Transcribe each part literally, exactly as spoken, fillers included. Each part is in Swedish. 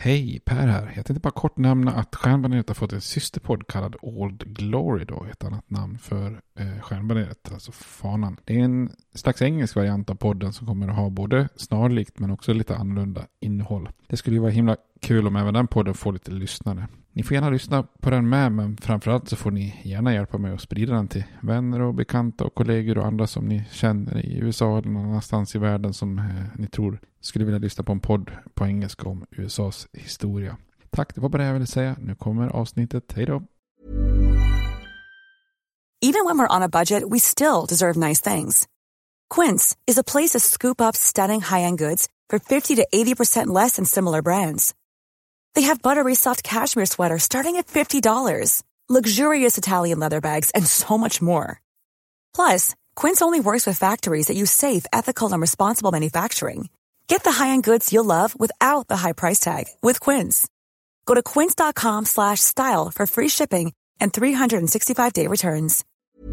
Hej, Per här. Jag tänkte bara kort nämna att Stjärnbaneret har fått en systerpodd kallad Old Glory då, ett annat namn för eh, Stjärnbaneret, alltså fanan. Det är en slags engelsk variant av podden som kommer att ha både snarlikt men också lite annorlunda innehåll. Det skulle ju vara himla kul om även den podden får lite lyssnare. Ni får gärna lyssna på den med, men framförallt så får ni gärna hjälpa mig att sprida den till vänner och bekanta och kollegor och andra som ni känner i U S A eller någon annanstans i världen som eh, ni tror skulle vilja lyssna på en podd på engelska om U S A:s historia. Tack, det var bara det jag ville säga. Nu kommer avsnittet. Hej då! Even when we're on a budget, we still deserve nice things. Quince is a place to scoop up stunning high-end goods for fifty to eighty percent less than similar brands. They have buttery soft cashmere sweaters starting at fifty dollars, luxurious Italian leather bags, and so much more. Plus, Quince only works with factories that use safe, ethical, and responsible manufacturing. Get the high-end goods you'll love without the high price tag with Quince. Go to quince.com slash style for free shipping and three sixty-five day returns.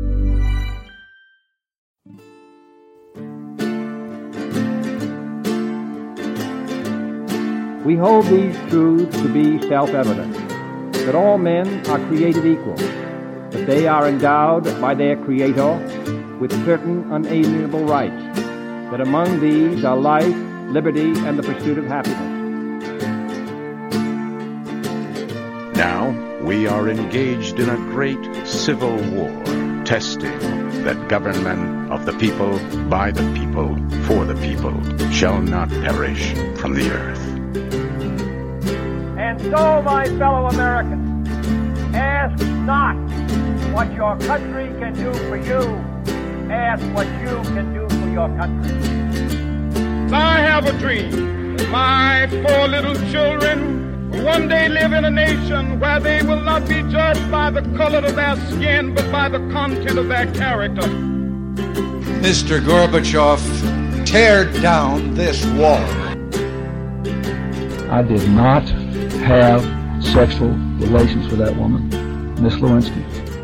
We hold these truths to be self-evident, that all men are created equal, that they are endowed by their Creator with certain unalienable rights, that among these are life, liberty, and the pursuit of happiness. Now we are engaged in a great civil war, testing that government of the people, by the people, for the people, shall not perish from the earth. And so, my fellow Americans, ask not what your country can do for you. Ask what you can do for your country. I have a dream that my four little children will one day live in a nation where they will not be judged by the color of their skin, but by the content of their character. Mister Gorbachev, tear down this wall. I did not have sexual relations with that woman, Miss Lewinsky.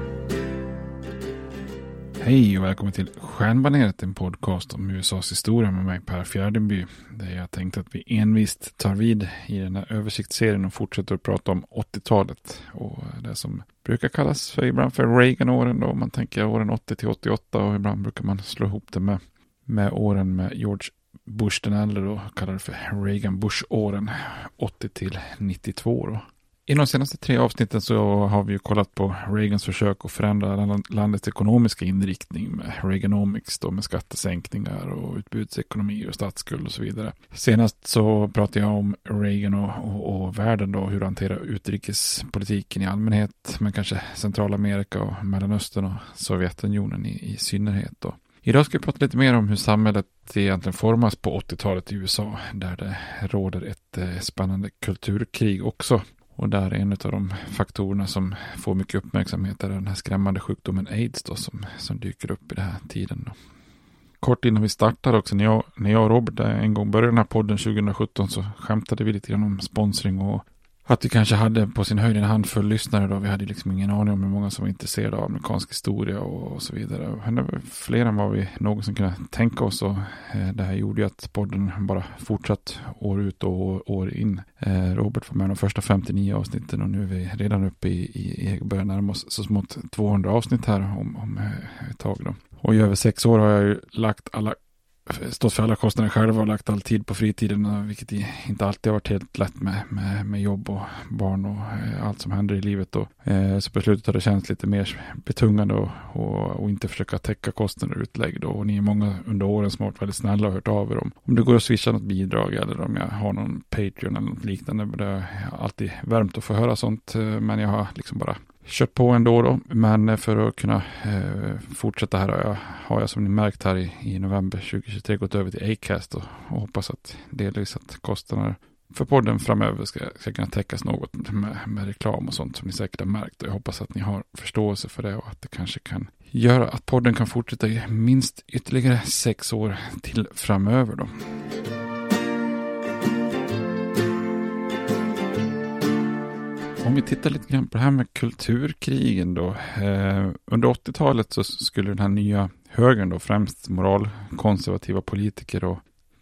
Hej och välkommen till Stjärnbaneret, en podcast om U S A:s historia med mig, Per Fjärdenby. Där jag tänkte att vi envist tar vid i den här översiktsserien och fortsätter att prata om åttiotalet. Och det som brukar kallas för ibland för Reagan-åren då. Man tänker åren åttio till åttioåtta och ibland brukar man slå ihop det med, med åren med George Bush den äldre då, kallar det för Reagan-Bush-åren åttio till nittiotvå då. I de senaste tre avsnitten så har vi ju kollat på Reagans försök att förändra landets ekonomiska inriktning med Reaganomics då, med skattesänkningar och utbudsekonomi och statsskuld och så vidare. Senast så pratade jag om Reagan och, och, och världen då, hur hanterar utrikespolitiken i allmänhet, men kanske Centralamerika och Mellanöstern och Sovjetunionen i, i synnerhet då. Idag ska vi prata lite mer om hur samhället egentligen formas på åttiotalet i U S A, där det råder ett eh, spännande kulturkrig också. Och där är en av de faktorerna som får mycket uppmärksamhet är den här skrämmande sjukdomen AIDS då, som, som dyker upp i den här tiden då. Kort innan vi startar också, när jag, när jag och Robert en gång började den här podden tjugohundrasjutton så skämtade vi lite grann om sponsring och att vi kanske hade på sin höjd en handfull lyssnare då. Vi hade liksom ingen aning om hur många som var intresserade av amerikansk historia och, och så vidare. Och det var fler än vad vi någonsin kunde tänka oss. Och eh, det här gjorde ju att podden bara fortsatt år ut och år, år in. Eh, Robert var med de första femtionio avsnitten och nu är vi redan uppe i, i, i början närma oss så smått tvåhundra avsnitt här om, om ett tag då. Och i över sex år har jag ju lagt alla stått för alla kostnader själva och lagt all tid på fritiden, vilket inte alltid har varit helt lätt med, med, med jobb och barn och eh, allt som händer i livet då. Eh, så på slutet har det känts lite mer betungande och, och, och inte försöka täcka kostnader och utlägg då. Och ni är många under åren som har varit väldigt snälla och hört av er om om det går att swisha något bidrag eller om jag har någon Patreon eller något liknande. Det är alltid värmt att få höra sånt, men jag har liksom bara kört på ändå då, men för att kunna eh, fortsätta här har jag, har jag som ni märkt här i, i november tjugohundratjugotre gått över till Acast och, och hoppas att delvis att kostnader för podden framöver ska, ska kunna täckas något med, med reklam och sånt som ni säkert har märkt, och jag hoppas att ni har förståelse för det och att det kanske kan göra att podden kan fortsätta i minst ytterligare sex år till framöver då. Om vi tittar lite grann på det här med kulturkrigen då. Eh, under åttiotalet så skulle den här nya högern då, främst moralkonservativa politiker och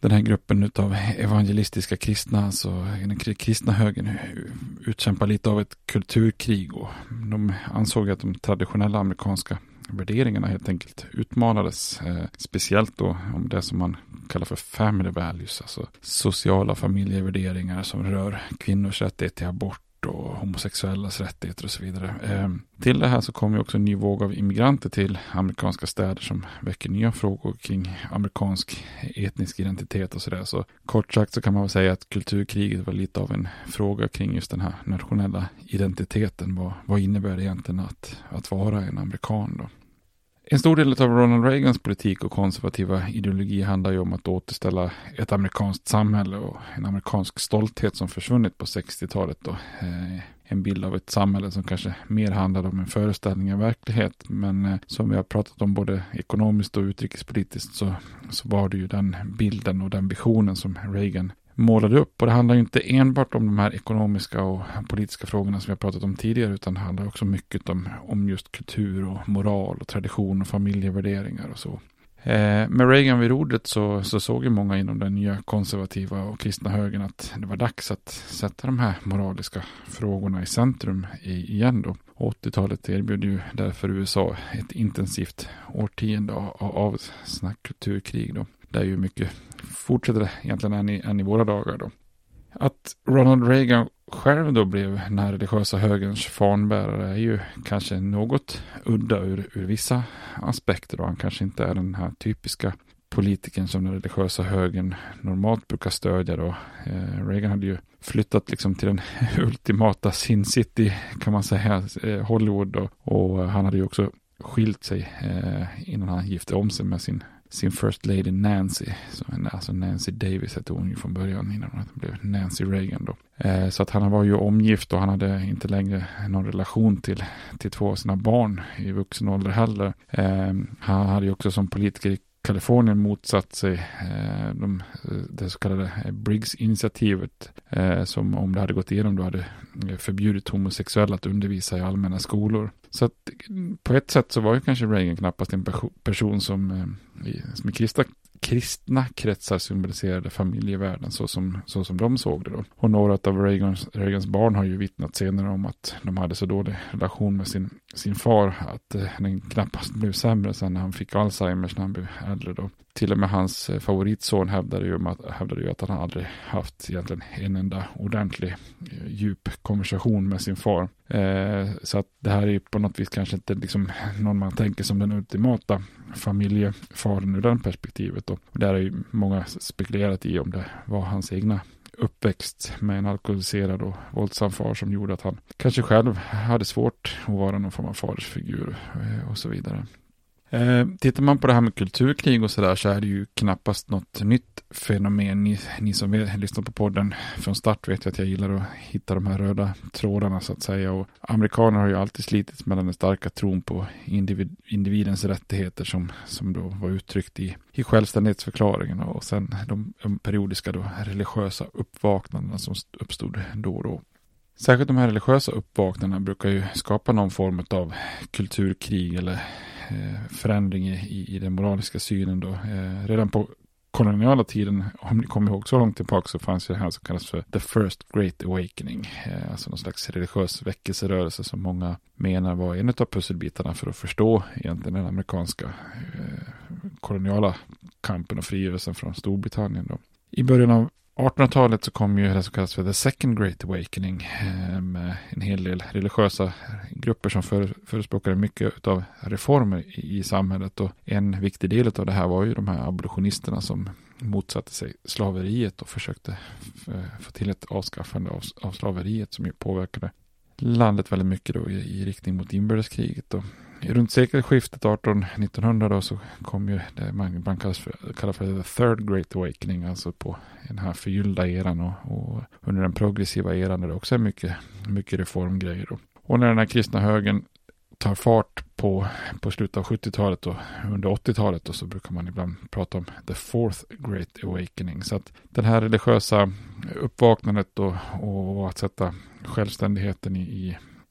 den här gruppen av evangelistiska kristna, alltså den kristna högern, utkämpar lite av ett kulturkrig, och de ansåg att de traditionella amerikanska värderingarna helt enkelt utmanades, eh, speciellt då om det som man kallar för family values, alltså sociala familjevärderingar som rör kvinnors rättighet till abort och homosexuellas rättigheter och så vidare. Eh, till det här så kommer också en ny våg av immigranter till amerikanska städer som väcker nya frågor kring amerikansk etnisk identitet och sådär. Så kort sagt så kan man väl säga att kulturkriget var lite av en fråga kring just den här nationella identiteten. Vad, vad innebär det egentligen att, att vara en amerikan då? En stor del av Ronald Reagans politik och konservativa ideologi handlar ju om att återställa ett amerikanskt samhälle och en amerikansk stolthet som försvunnit på sextiotalet då. Eh, en bild av ett samhälle som kanske mer handlar om en föreställning av verklighet, men eh, som vi har pratat om både ekonomiskt och utrikespolitiskt så, så var det ju den bilden och den visionen som Reagan målade upp. Och det handlar ju inte enbart om de här ekonomiska och politiska frågorna som vi har pratat om tidigare, utan det handlar också mycket om, om just kultur och moral och tradition och familjevärderingar och så. Eh, med Reagan vid rodret så, så såg ju många inom den nya konservativa och kristna högern att det var dags att sätta de här moraliska frågorna i centrum i, igen då. åttiotalet erbjöd ju därför U S A ett intensivt årtionde av, av sådana kulturkrig då. Det är ju mycket fortsätter egentligen än i, än i våra dagar då. Att Ronald Reagan själv då blev den här religiösa högerns fanbärare är ju kanske något udda ur, ur vissa aspekter då. Han kanske inte är den här typiska politikern som den religiösa högern normalt brukar stödja då. Eh, Reagan hade ju flyttat liksom till den ultimata Sin City kan man säga, eh, Hollywood då. Och han hade ju också skilt sig eh, innan han gifte om sig med sin sin first lady Nancy, så, alltså Nancy Davis hette hon ju från början innan hon blev Nancy Reagan då. Eh, så att han var ju omgift och han hade inte längre någon relation till, till två av sina barn i vuxen ålder heller. Eh, han hade ju också som politiker i Kalifornien motsatt sig eh, de, det så kallade Briggs-initiativet eh, som om det hade gått igenom då hade förbjudit homosexuella att undervisa i allmänna skolor. Så att på ett sätt så var ju kanske Reagan knappast en perso- person som, eh, i, som i kristna, kristna kretsar symboliserade familjevärlden så som, så som de såg det då. Och några av Reagans, Reagans barn har ju vittnat senare om att de hade så dålig relation med sin, sin far att eh, den knappast blev sämre sen när han fick Alzheimers när han blev äldre då. Till och med hans eh, favoritson hävdade ju, att, hävdade ju att han aldrig haft egentligen en enda ordentlig eh, djup konversation med sin far. Eh, så att det här är ju på något vis kanske inte liksom någon man tänker som den ultimata familjefaren ur den perspektivet då. Och där är ju många spekulerat i om det var hans egna uppväxt med en alkoholiserad och våldsam far som gjorde att han kanske själv hade svårt att vara någon form av fadersfigur och så vidare. Eh, tittar man på det här med kulturkrig och sådär så är det ju knappast något nytt fenomen. Ni, ni som lyssnar på podden från start vet att jag gillar att hitta de här röda trådarna så att säga. Och amerikaner har ju alltid slitits mellan den starka tron på individ, individens rättigheter som, som då var uttryckt i, i självständighetsförklaringen och sen de, de periodiska då religiösa uppvaknandena som uppstod då och då. Särskilt de här religiösa uppvaknandena brukar ju skapa någon form av kulturkrig eller eh, förändring i, i den moraliska synen då. Eh, redan på koloniala tiden, om ni kommer ihåg så långt tillbaka, så fanns det här som kallas för The First Great Awakening. Eh, alltså någon slags religiös väckelserörelse som många menar var en av pusselbitarna för att förstå egentligen den amerikanska eh, koloniala kampen och frigörelsen från Storbritannien då. I början av artonhundratalet så kom ju det som kallas för The Second Great Awakening med en hel del religiösa grupper som för, förespråkade mycket av reformer i, i samhället, och en viktig del av det här var ju de här abolitionisterna som motsatte sig slaveriet och försökte f- få till ett avskaffande av, av slaveriet som ju påverkade landet väldigt mycket då i, i riktning mot inbördeskriget då. Runt sekelskiftet arton nittonhundra då så kom ju det man, man kallar för, kallar för the third great awakening, alltså på den här förgyllda eran och, och under den progressiva eran där det också är mycket, mycket reformgrejer då. Och när den här kristna högern tar fart på, på slutet av sjuttiotalet och under åttiotalet och så brukar man ibland prata om the fourth great awakening. Så att den här religiösa uppvaknandet och, och att sätta självständigheten i, i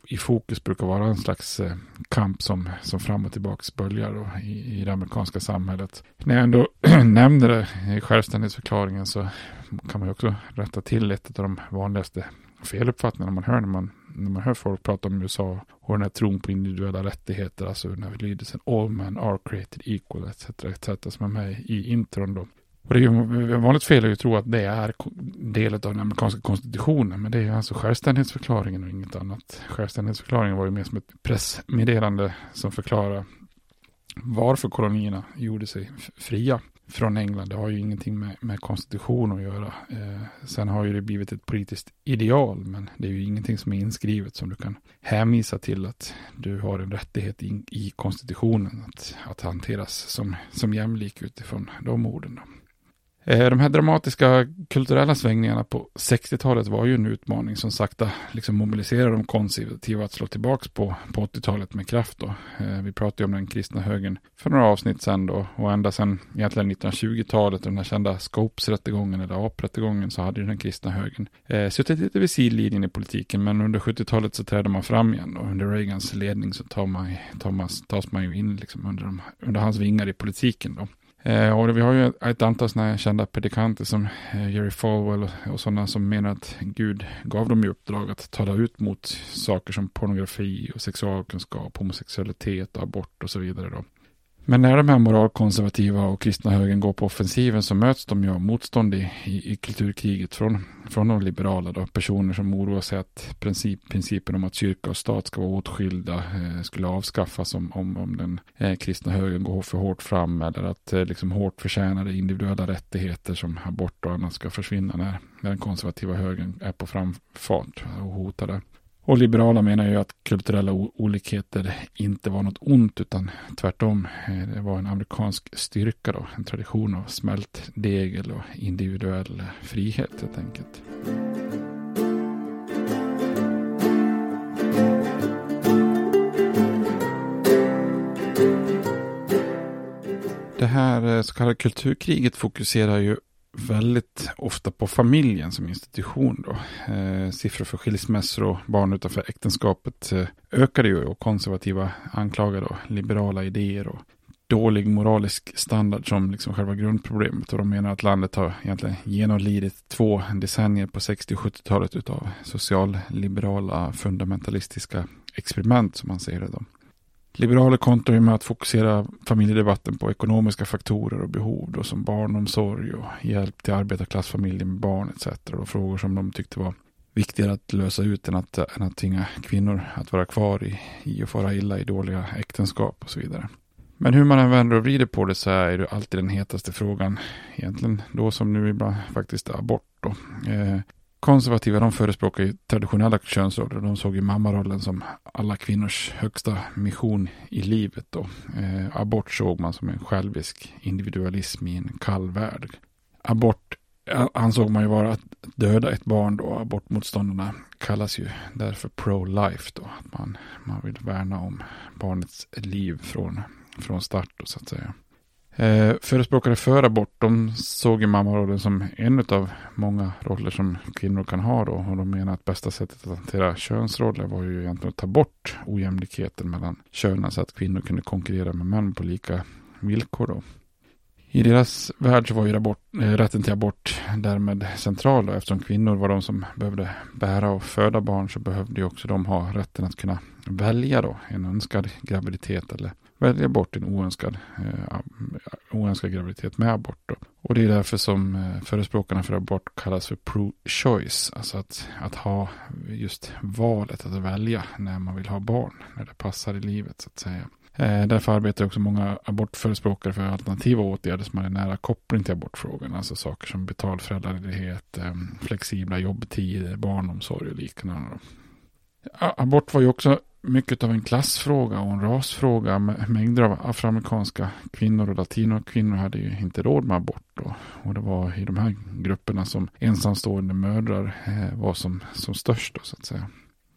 i fokus brukar vara en slags eh, kamp som, som fram och tillbaka böljar då, i, i det amerikanska samhället. När jag ändå nämner det i självständighetsförklaringen så kan man ju också rätta till ett av de vanligaste feluppfattningarna man hör när man, när man hör folk prata om U S A och den här tron på individuella rättigheter, alltså när vi lyder all men are created equal et cetera et cetera som är med i intron då. Och det är ju vanligt fel att tro att det är del av den amerikanska konstitutionen, men det är alltså självständighetsförklaringen och inget annat. Självständighetsförklaringen var ju mer som ett pressmeddelande som förklarar varför kolonierna gjorde sig fria från England. Det har ju ingenting med, med konstitution att göra. Eh, sen har ju det blivit ett politiskt ideal, men det är ju ingenting som är inskrivet som du kan hänvisa till att du har en rättighet i, i konstitutionen att, att hanteras som, som jämlik utifrån de orden då. De här dramatiska kulturella svängningarna på sextiotalet var ju en utmaning som sakta liksom mobiliserade de konservativa att slå tillbaka på, på åttiotalet med kraft då. Vi pratade ju om den kristna högern för några avsnitt sedan då, och ända sedan egentligen nittonhundratjugotalet och den här kända Scopes-rättegången eller A P-rättegången så hade ju den kristna högern eh, suttit lite vid sidlinjen i politiken, men under sjuttiotalet så trädde man fram igen och under Reagans ledning så tar man, tar man, tas man ju in liksom under, de, under hans vingar i politiken då. Eh, och vi har ju ett antal sådana kända predikanter som eh, Jerry Falwell och, och sådana som menar att Gud gav dem i uppdrag att tala ut mot saker som pornografi och sexualkunskap, homosexualitet och abort och så vidare då. Men när de här moralkonservativa och kristna högern går på offensiven så möts de ju av motstånd i, i, i kulturkriget från, från de liberala då. Personer som oroar sig att princip, principen om att kyrka och stat ska vara åtskilda eh, skulle avskaffas om, om, om den eh, kristna högern går för hårt fram, eller att eh, liksom hårt förtjänade individuella rättigheter som abort och annat ska försvinna när, när den konservativa högern är på framfart och hotar det. Och liberala menar ju att kulturella olikheter inte var något ont utan tvärtom. Det var en amerikansk styrka då. En tradition av smält degel och individuell frihet helt enkelt. Det här så kallade kulturkriget fokuserar ju väldigt ofta på familjen som institution då. Eh, siffror för skilsmässor och barn utanför äktenskapet eh, ökade ju, och konservativa anklagar då liberala idéer och dålig moralisk standard som liksom själva grundproblemet, och de menar att landet har egentligen genomlidit två decennier på sextio- och sjuttiotalet utav socialliberala fundamentalistiska experiment som man säger det då. Liberaler kontrar med att fokusera familjedebatten på ekonomiska faktorer och behov då, som barnomsorg och hjälp till arbetarklassfamiljer med barn et cetera. Och frågor som de tyckte var viktigare att lösa ut än att, än att tvinga kvinnor att vara kvar i, i och fara illa i dåliga äktenskap och så vidare. Men hur man än vänder och vrider på det så är det alltid den hetaste frågan egentligen då som nu ibland faktiskt är abort då. Eh, Konservativa de förespråkar ju traditionella könsroller. De såg ju mammarollen som alla kvinnors högsta mission i livet då. Eh, abort såg man som en självisk individualism i en kall värld. Abort ansåg man ju vara att döda ett barn då. Abortmotståndarna kallas ju därför pro-life då. Att man, man vill värna om barnets liv från, från start då, så att säga. Eh, förespråkare för abort, de såg ju mammarollen som en av många roller som kvinnor kan ha då, och de menar att bästa sättet att hantera könsroller var ju egentligen att ta bort ojämlikheten mellan könen så att kvinnor kunde konkurrera med män på lika villkor då. I deras värld så var ju abort, eh, rätten till abort därmed central då, eftersom kvinnor var de som behövde bära och föda barn så behövde ju också de ha rätten att kunna välja då en önskad graviditet eller välja bort en oönskad, eh, oönskad graviditet med abort då. Och det är därför som eh, förespråkarna för abort kallas för pro-choice. Alltså att, att ha just valet att välja när man vill ha barn, när det passar i livet så att säga. Eh, därför arbetar också många abortförespråkare för alternativa åtgärder som har en nära koppling till abortfrågan. Alltså saker som betald föräldraledighet, eh, flexibla jobbtider, barnomsorg och liknande. Abort var ju också mycket av en klassfråga och en rasfråga. Mängder av afroamerikanska kvinnor och latinokvinnor hade ju inte råd med abort då. Och det var i de här grupperna som ensamstående mödrar eh, var som, som störst då, så att säga.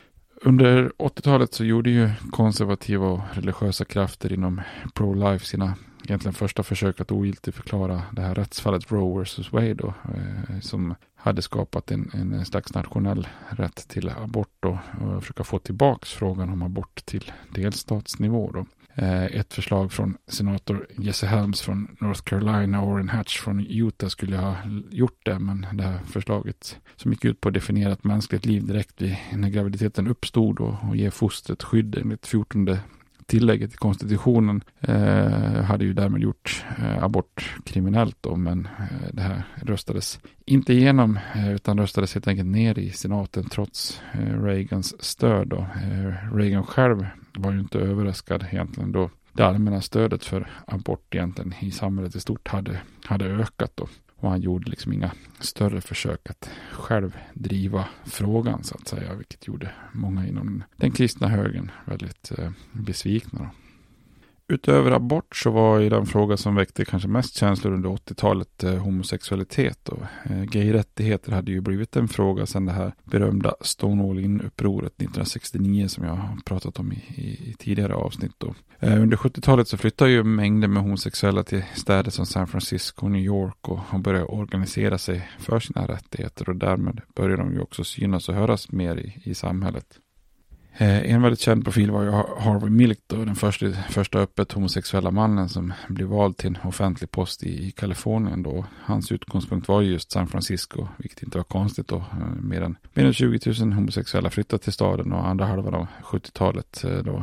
Under åttiotalet så gjorde ju konservativa och religiösa krafter inom pro-life sina egentligen första försök att ogiltigt förklara det här rättsfallet Roe versus Wade då, eh, som hade skapat en, en slags nationell rätt till abort och, och försöka få tillbaks frågan om abort till delstatsnivå då. Ett förslag från senator Jesse Helms från North Carolina och Orrin Hatch från Utah skulle ha gjort det, men det här förslaget som gick ut på att definiera ett mänskligt liv direkt vid när graviditeten uppstod och, och ge fostret skydd enligt fjortonde tillägget i konstitutionen eh, hade ju därmed gjort eh, abort kriminellt då, men eh, det här röstades inte igenom eh, utan röstades helt enkelt ner i senaten trots eh, Reagans stöd då. Eh, Reagan själv var ju inte överraskad egentligen då det allmänna stödet för abort egentligen i samhället i stort hade, hade ökat då. Och han gjorde liksom inga större försök att själv driva frågan så att säga, vilket gjorde många inom den kristna högern väldigt eh, besvikna då. Utöver abort så var ju den fråga som väckte kanske mest känslor under åttiotalet eh, homosexualitet och eh, gayrättigheter hade ju blivit en fråga sedan det här berömda Stonewall Inn-upproret nittonhundrasextionio som jag har pratat om i, i, i tidigare avsnitt då. Eh, under sjuttiotalet så flyttade ju mängder med homosexuella till städer som San Francisco och New York och, och började organisera sig för sina rättigheter och därmed började de ju också synas och höras mer i, i samhället. En väldigt känd profil var ju Harvey Milk då, den första, första öppet homosexuella mannen som blev vald till en offentlig post i, i Kalifornien då. Hans utgångspunkt var just San Francisco, vilket inte var konstigt då. Mer än, mer än tjugo tusen homosexuella flyttade till staden och andra halvan av sjuttiotalet då.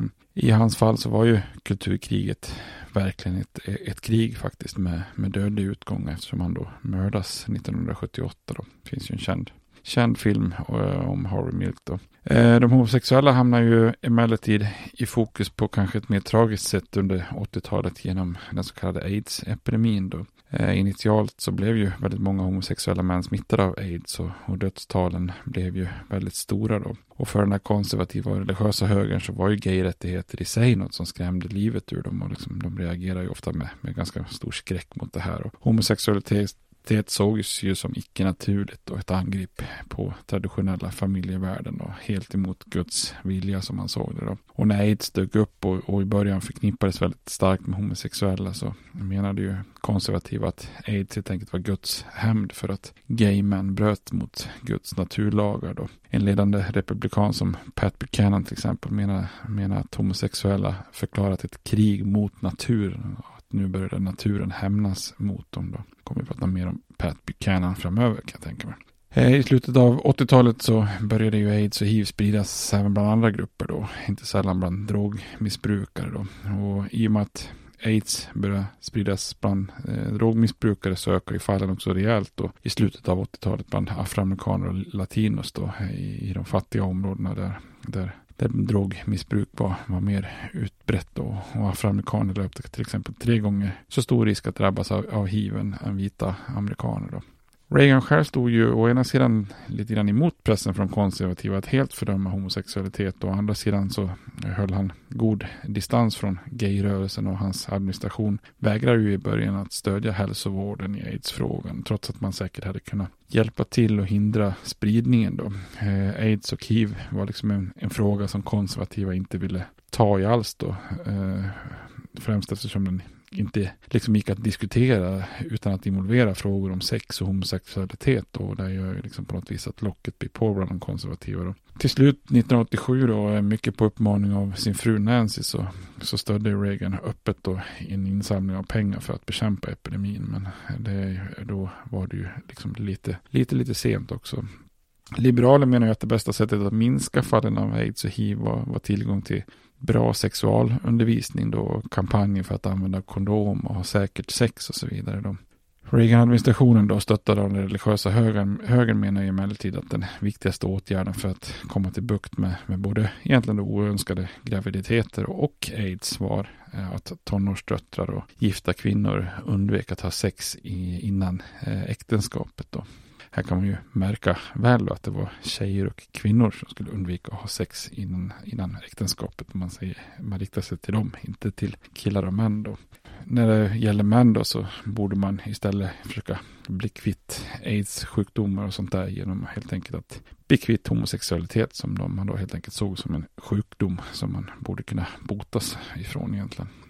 I hans fall så var ju kulturkriget verkligen ett, ett krig faktiskt med, med dödlig utgång eftersom han då mördas nittonhundrasjuttioåtta då. Det finns ju en känd Känd film om Harvey Milk då. De homosexuella hamnar ju emellertid i fokus på kanske ett mer tragiskt sätt under åttiotalet genom den så kallade AIDS-epidemin då. Initialt så blev ju väldigt många homosexuella män smittade av AIDS och, och dödstalen blev ju väldigt stora då. Och för den här konservativa och religiösa högern så var ju gayrättigheter i sig något som skrämde livet ur dem och liksom, de reagerar ju ofta med, med ganska stor skräck mot det här. Och homosexualitet Det sågs ju som icke-naturligt och ett angrepp på traditionella familjevärden och helt emot Guds vilja som man såg det då. Och när AIDS dök upp och, och i början förknippades väldigt starkt med homosexuella så menade ju konservativa att AIDS helt enkelt var Guds hämnd för att gaymän bröt mot Guds naturlagar då. En ledande republikan som Pat Buchanan till exempel menar, menar att homosexuella förklarat ett krig mot naturen. Nu började naturen hämnas mot dem då. Kommer vi prata mer om Pat Buchanan framöver kan jag tänka mig. I slutet av åttiotalet så började ju AIDS och H I V spridas även bland andra grupper då. Inte sällan bland drogmissbrukare då. Och i och med att AIDS började spridas bland eh, drogmissbrukare så ökar ju fallen också rejält då. I slutet av åttiotalet bland afroamerikaner och latinos då. I, i de fattiga områdena där, där där drogmissbruk var, var mer utbrett då, och afroamerikaner löpte till exempel tre gånger så stor risk att drabbas av, av H I V än, än vita amerikaner då. Reagan själv stod ju å ena sidan lite grann emot pressen från konservativa att helt fördöma homosexualitet och å andra sidan så höll han god distans från gayrörelsen och hans administration vägrar ju i början att stödja hälsovården i AIDS-frågan trots att man säkert hade kunnat hjälpa till och hindra spridningen då. Eh, AIDS och H I V var liksom en, en fråga som konservativa inte ville ta i alls då. Eh, främst eftersom den inte liksom gick att diskutera utan att involvera frågor om sex och homosexualitet och där gör ju liksom på något vis att locket blir på bland de konservativa då. Till slut nittonhundraåttiosju då, mycket på uppmaning av sin fru Nancy så, så stödde Reagan öppet då en insamling av pengar för att bekämpa epidemin men det, då var det ju liksom lite, lite, lite sent också. Liberaler menar ju att det bästa sättet att minska fallen av AIDS och H I V var, var tillgång till bra sexualundervisning då, kampanjer för att använda kondom och ha säkert sex och så vidare då. Reagan-administrationen då stöttade av den religiösa högern, högern menar ju emellertid att den viktigaste åtgärden för att komma till bukt med, med både egentligen oönskade graviditeter och AIDS var att tonårsdöttrar och gifta kvinnor undvek att ha sex i, innan eh, äktenskapet då. Här kan man ju märka väl att det var tjejer och kvinnor som skulle undvika att ha sex innan, innan äktenskapet. Man, säger, man riktar sig till dem, inte till killar och män då. När det gäller män då så borde man istället försöka bli kvitt AIDS-sjukdomar och sånt där genom helt enkelt att bli kvitt homosexualitet som de, man då helt enkelt såg som en sjukdom som man borde kunna botas ifrån egentligen.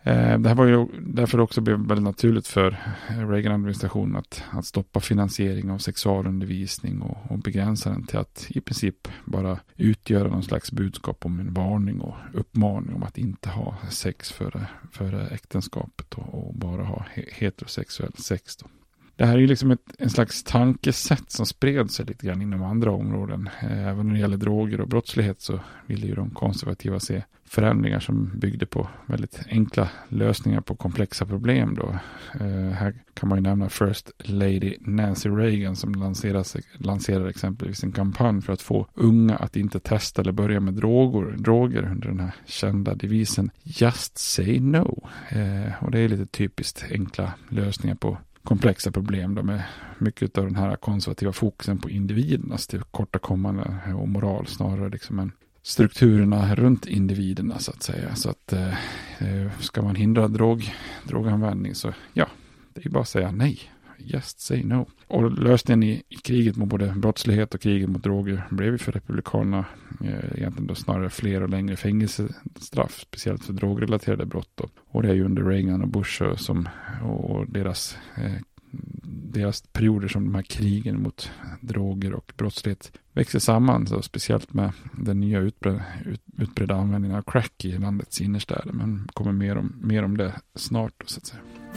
Eh, det här var ju därför också blev väldigt naturligt för Reagan-administrationen att, att stoppa finansiering av sexualundervisning och, och begränsa den till att i princip bara utgöra någon slags budskap om en varning och uppmaning om att inte ha sex före, före äktenskapet och, och bara ha heterosexuell sex då. Det här är ju liksom ett, en slags tankesätt som spred sig lite grann inom andra områden. Även när det gäller droger och brottslighet så ville ju de konservativa se förändringar som byggde på väldigt enkla lösningar på komplexa problem då. Eh, här kan man ju nämna First Lady Nancy Reagan som lanserade exempelvis en kampanj för att få unga att inte testa eller börja med droger, droger under den här kända devisen Just say no. Eh, och det är lite typiskt enkla lösningar på komplexa problem då, med mycket av den här konservativa fokusen på individernas tillkortakommande och moral snarare liksom än strukturerna runt individerna så att säga. Så att eh, ska man hindra drog, droganvändning så ja, det är ju bara att säga nej. Just say no. Och lösningen i, i kriget mot både brottslighet och kriget mot droger blev ju för republikanerna eh, egentligen då snarare fler och längre fängelsestraff, speciellt för drogrelaterade brott då. Och det är ju under Reagan och Bush som, och deras, eh, deras perioder som de här krigen mot droger och brottslighet växer samman, så speciellt med den nya utbredda, ut, utbredda användningen av crack i landets innerstäder. Men kommer mer om, mer om det snart då, så att säga.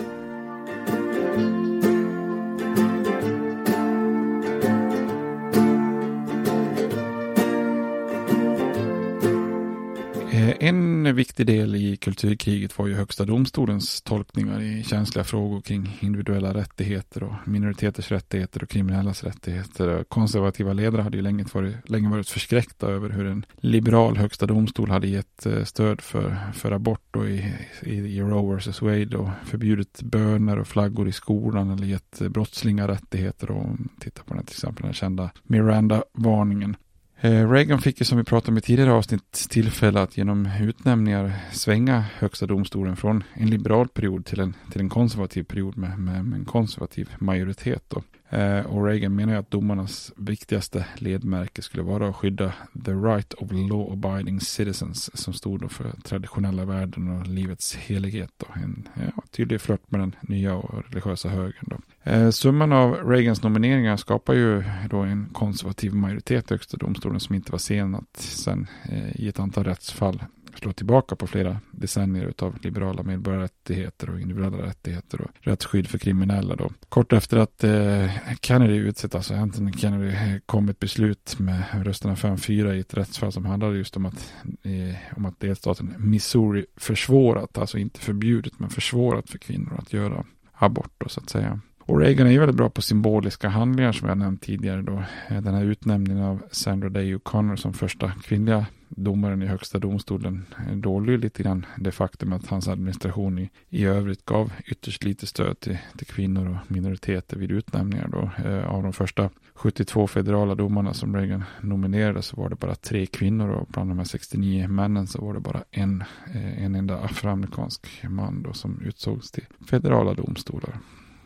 En viktig del i kulturkriget var ju högsta domstolens tolkningar i känsliga frågor kring individuella rättigheter och minoriteters rättigheter och kriminellas rättigheter. Konservativa ledare hade ju länge varit, länge varit förskräckta över hur en liberal högsta domstol hade gett stöd för, för abort och i, i, i Roe versus Wade och förbjudit böner och flaggor i skolan eller gett brottslingar rättigheter. Och titta på den till exempel den kända Miranda-varningen. Reagan fick ju, som vi pratade om i tidigare avsnitt, tillfälle att genom utnämningar svänga högsta domstolen från en liberal period till en, till en konservativ period med, med, med en konservativ majoritet då. Eh, och Reagan menar ju att domarnas viktigaste ledmärke skulle vara att skydda the right of law-abiding citizens, som stod då för traditionella värden och livets helighet då. En ja, tydlig flört med den nya och religiösa högern då. Eh, summan av Reagans nomineringar skapar ju då en konservativ majoritet i högsta domstolen som inte var sen att sen eh, i ett antal rättsfall slå tillbaka på flera decennier av liberala medborgarrättigheter och individuella rättigheter och rättsskydd för kriminella då. Kort efter att eh, Kennedy utsett, alltså Anthony Kennedy, kom ett beslut med rösterna fem fyra i ett rättsfall som handlade just om att, eh, om att delstaten Missouri försvårat, alltså inte förbjudet men försvårat för kvinnor att göra abort då, så att säga. Och Reagan är ju väldigt bra på symboliska handlingar som jag nämnt tidigare då. Den här utnämningen av Sandra Day O'Connor som första kvinnliga domaren i högsta domstolen dolde ju lite grann det faktum att hans administration i, i övrigt gav ytterst lite stöd till, till kvinnor och minoriteter vid utnämningar då. Eh, av de första sjuttiotvå federala domarna som Reagan nominerade så var det bara tre kvinnor och bland de här sextionio männen så var det bara en, eh, en enda afroamerikansk man då som utsågs till federala domstolar.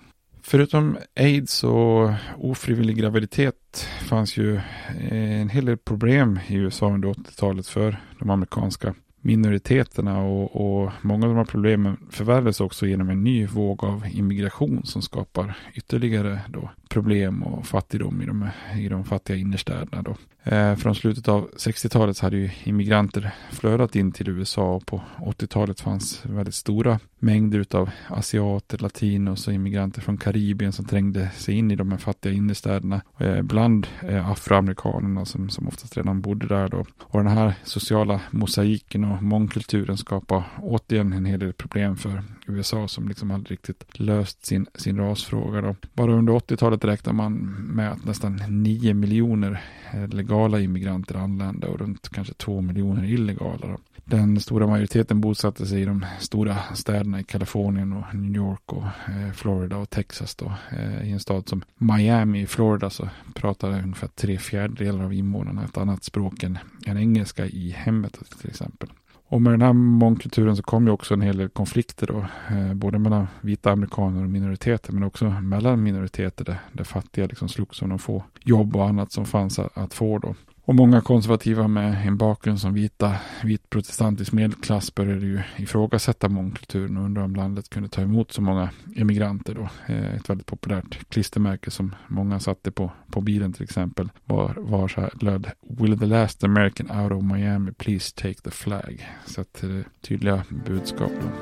Förutom AIDS och ofrivillig graviditet fanns ju en hel del problem i U S A under åttiotalet för de amerikanska minoriteterna och, och många av de här problemen förvärrades också genom en ny våg av immigration som skapar ytterligare då problem och fattigdom i de, i de fattiga innerstäderna då. Eh, från slutet av sextiotalet så hade ju immigranter flödat in till U S A och på åttiotalet fanns väldigt stora mängder av asiater, latinos och immigranter från Karibien som trängde sig in i de här fattiga innerstäderna eh, bland eh, afroamerikanerna som, som oftast redan bodde där då. Och den här sociala mosaiken och mångkulturen skapar återigen en hel del problem för U S A som liksom aldrig riktigt löst sin, sin rasfråga då. Bara under åttiotalet räknar man med att nästan nio miljoner legala immigranter anlända och runt kanske två miljoner illegala då. Den stora majoriteten bosatte sig i de stora städerna i Kalifornien och New York och eh, Florida och Texas då. Eh, I en stad som Miami i Florida så pratade ungefär tre fjärdedelar av invånarna ett annat språk än, än engelska i hemmet till exempel. Och med den här mångkulturen så kom ju också en hel del konflikter då, eh, både mellan vita amerikaner och minoriteter men också mellan minoriteter där, där fattiga liksom slogs om de få jobb och annat som fanns att, att få då. Och många konservativa med en bakgrund som vita, vit protestantisk medelklass började ju ifrågasätta mångkulturen och undra om landet kunde ta emot så många emigranter då. Ett väldigt populärt klistermärke som många satte på, på bilen till exempel var, var så här, löd "Will the last American out of Miami please take the flag?" Så att det är tydliga budskap då.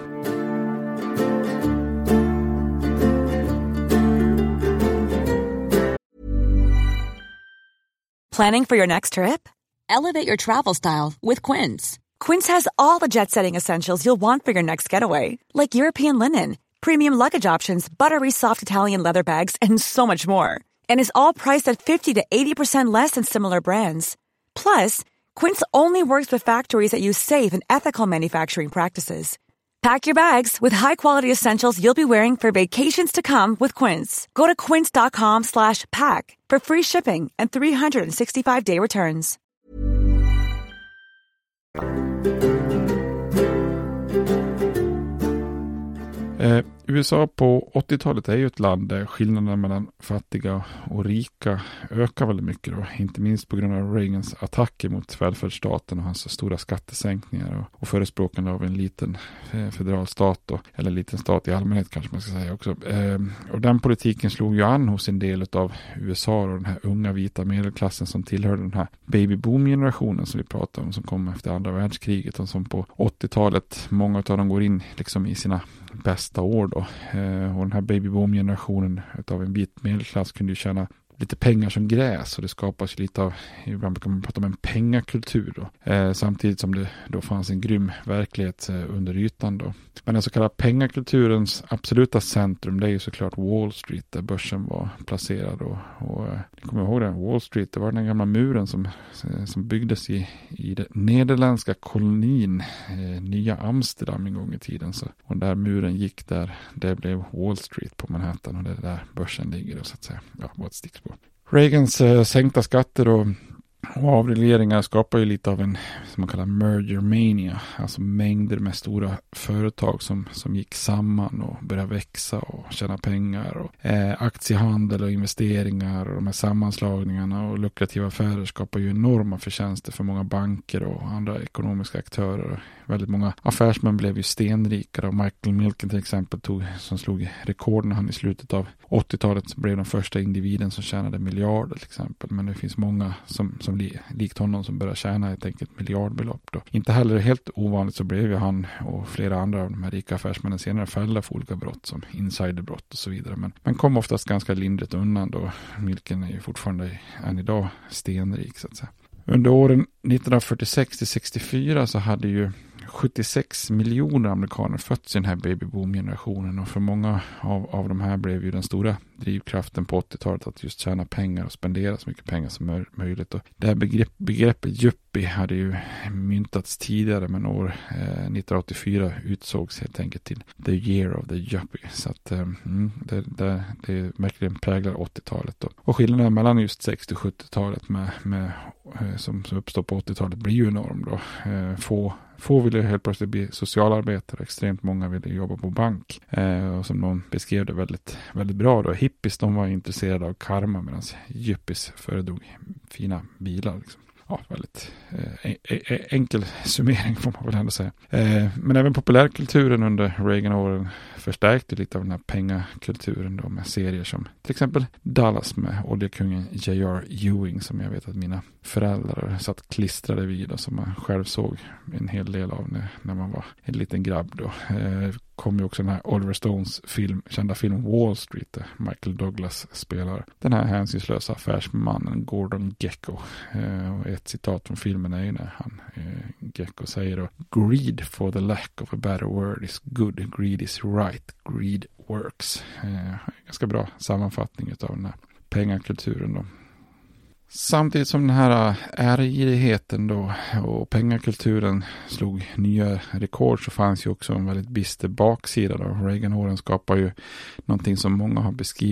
Planning for your next trip? Elevate your travel style with Quince. Quince has all the jet-setting essentials you'll want for your next getaway, like European linen, premium luggage options, buttery soft Italian leather bags, and so much more. And is all priced at fifty to eighty percent less than similar brands. Plus, Quince only works with factories that use safe and ethical manufacturing practices. Pack your bags with high-quality essentials you'll be wearing for vacations to come with Quince. Go to quince.com slash pack for free shipping and three sixty-five day returns. Eh, U S A på åttiotalet är ju ett land där skillnaderna mellan fattiga och rika ökar väldigt mycket då. Inte minst på grund av Reagans attacker mot välfärdsstaten och hans stora skattesänkningar och, och förespråkande av en liten eh, federal stat då, eller liten stat i allmänhet kanske man ska säga också. Eh, och den politiken slog ju an hos en del av U S A och den här unga vita medelklassen som tillhörde den här babyboom-generationen som vi pratar om, som kom efter andra världskriget och som på åttiotalet, många av dem går in liksom i sina bästa år då. Eh, och den här babyboom-generationen utav en vit medelklass kunde ju tjäna lite pengar som gräs och det skapas lite av, ibland kan man prata om en pengakultur då. Eh, samtidigt som det då fanns en grym verklighet eh, under ytan då. Men den så kallade pengakulturens absoluta centrum, det är ju såklart Wall Street där börsen var placerad och, och eh, ni kommer ihåg det, Wall Street, det var den gamla muren som, som byggdes i, i den nederländska kolonin eh, Nya Amsterdam en gång i tiden. Så, och där muren gick där, det blev Wall Street på Manhattan och det är där börsen ligger då, så att säga. Ja, vad ett stickspår. Reagans eh, sänkta skatter och, och avregleringar skapar ju lite av en, som man kallar merger mania, alltså mängder med stora företag som, som gick samman och började växa och tjäna pengar och eh, aktiehandel och investeringar och de här sammanslagningarna och lukrativa affärer skapar ju enorma förtjänster för många banker och andra ekonomiska aktörer. Väldigt många affärsmän blev ju stenrikare och Michael Milken till exempel tog, som slog rekorden han i slutet av åttiotalet blev den första individen som tjänade miljarder till exempel. Men det finns många som, som li, likt honom som börjar tjäna helt enkelt miljardbelopp då. Inte heller helt ovanligt så blev ju han och flera andra av de här rika affärsmännen senare fällda för olika brott som insiderbrott och så vidare. Men man kom oftast ganska lindrigt undan då. Milken är ju fortfarande än idag stenrik så att säga. Under åren nittonhundrafyrtiosex till sextiofyra så hade ju sjuttiosex miljoner amerikaner fötts i den här babyboom-generationen och för många av, av de här blev ju den stora drivkraften på åttiotalet att just tjäna pengar och spendera så mycket pengar som är möjligt. Och det här begrepp, begreppet yuppie hade ju myntats tidigare men år eh, nittonhundraåttiofyra utsågs helt enkelt till the year of the yuppie. Så att eh, det, det, det verkligen präglar åttiotalet då. Och skillnaden mellan just sextio- och sjuttiotalet med, med, eh, som, som uppstår på åttiotalet blir ju enorm då. Eh, få Få ville helt plötsligt bli socialarbetare, extremt många ville jobba på bank. Eh, och som någon beskrev det väldigt, väldigt bra då. Hippies, de var intresserade av karma medan yuppies föredrog fina bilar liksom. Ja, väldigt eh, en, enkel summering får man väl ändå säga. Eh, men även populärkulturen under Reagan-åren förstärkte lite av den här pengakulturen då med serier som till exempel Dallas med oljekungen J R Ewing som jag vet att mina föräldrar satt klistrade vid och som man själv såg en hel del av när, när man var en liten grabb då. Eh, kom ju också den här Oliver Stones film, kända film Wall Street där Michael Douglas spelar den här hänsynslösa affärsmannen Gordon Gekko. Eh, och ett citat från filmen är ju när han, eh, Gekko säger då: "Greed for the lack of a better word is good. Greed is right. Greed works." Eh, ganska bra sammanfattning av den här pengakulturen då. Samtidigt som den här ärgirigheten då och pengakulturen slog nya rekord så fanns ju också en väldigt bister baksida då. Reagan-åren skapar ju någonting som många har beskrivit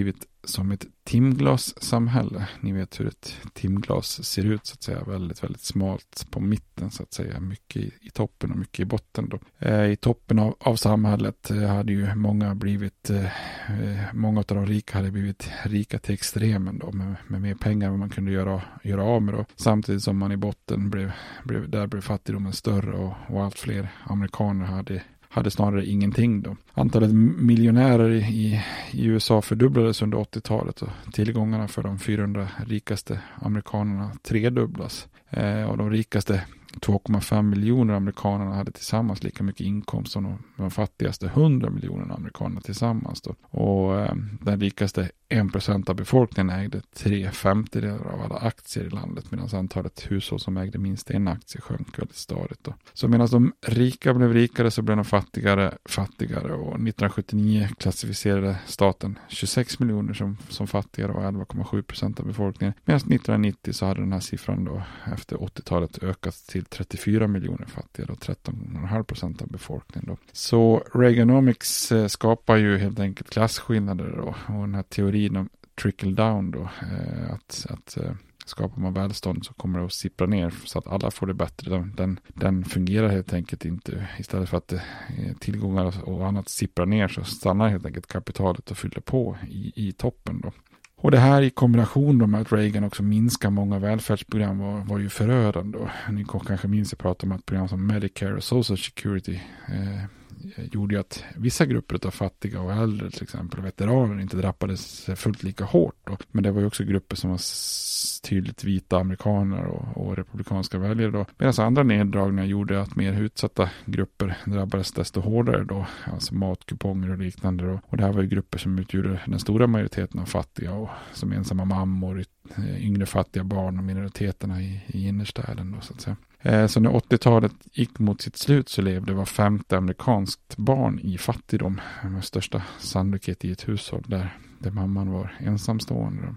som ett timglassamhälle. Ni vet hur ett timglas ser ut så att säga. Väldigt, väldigt smalt på mitten så att säga. Mycket i, i toppen och mycket i botten då. Eh, I toppen av, av samhället eh, hade ju många blivit, eh, många av de rika hade blivit rika till extremen då. Med, med mer pengar än man kunde göra, göra av med då. Samtidigt som man i botten blev, blev där blev fattigdomen större och, och allt fler amerikaner hade hade snarare ingenting då. Antalet miljonärer i, i U S A fördubblades under åttiotalet och tillgångarna för de fyrahundra rikaste amerikanerna tredubblas. Eh, och de rikaste två komma fem miljoner amerikanerna hade tillsammans lika mycket inkomst som de, de fattigaste hundra miljoner amerikanerna tillsammans då. Och eh, den rikaste en procent av befolkningen ägde tre femtedelar av alla aktier i landet, medan antalet hushåll som ägde minst en aktie sjönk väldigt stadigt då. Så medan de rika blev rikare så blev de fattigare fattigare, och nittonhundrasjuttionio klassificerade staten tjugosex miljoner som, som fattigare och elva komma sju procent av befolkningen. Medan nittonhundranittio så hade den här siffran då efter åttiotalet ökat till trettiofyra miljoner fattiga och tretton komma fem procent av befolkningen då. Så Reaganomics eh, skapar ju helt enkelt klasskillnader då, och den här teorin om trickle down då, eh, att, att eh, skapar man välstånd så kommer det att sippra ner så att alla får det bättre. Den, den, den fungerar helt enkelt inte. Istället för att eh, tillgångar och annat sipprar ner så stannar helt enkelt kapitalet och fyller på i, i toppen då. Och det här i kombination med att Reagan också minskar många välfärdsprogram var, var ju förödande. Ni kanske minns att prata om att program som Medicare och Social Security eh, gjorde ju att vissa grupper av fattiga och äldre, till exempel veteraner, inte drabbades fullt lika hårt då. Men det var ju också grupper som var tydligt vita amerikaner och, och republikanska väljare då. Medan andra neddragningar gjorde att mer utsatta grupper drabbades desto hårdare då. Alltså matkuponger och liknande då. Och det här var ju grupper som utgjorde den stora majoriteten av fattiga, och som ensamma mammor, yngre fattiga barn och minoriteterna i, i innerstäden då så att säga. Så när åttiotalet gick mot sitt slut så levde var femte amerikanskt barn i fattigdom, med största sannolikhet i ett hushåll där, där mamman var ensamstående.